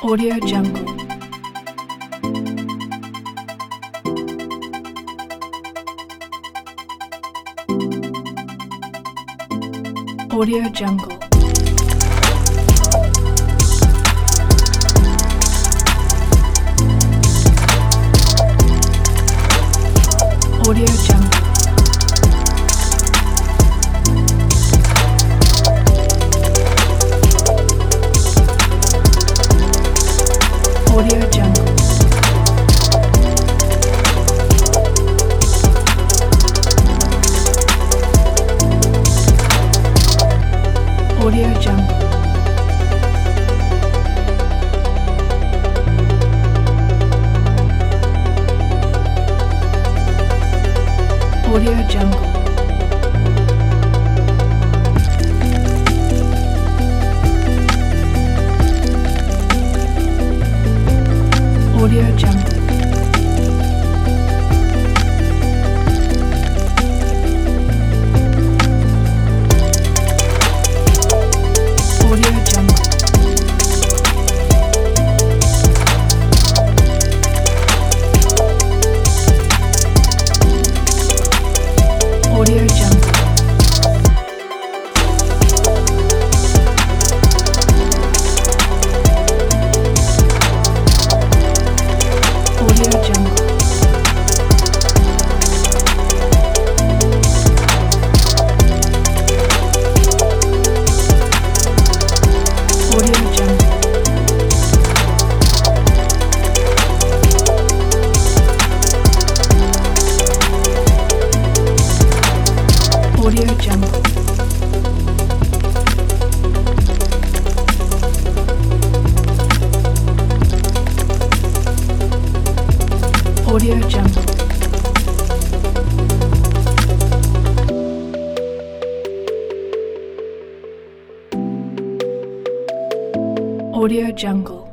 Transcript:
Audio Jungle. Audio Jungle. Audio Jungle. Audio Jungle. Audio Jungle. Audio Jungle. Audio Jungle. Audio Jungle. Audio Jungle. Audio Jungle. Audio Jungle. Audio Jungle. Audio Jungle. Audio Jungle.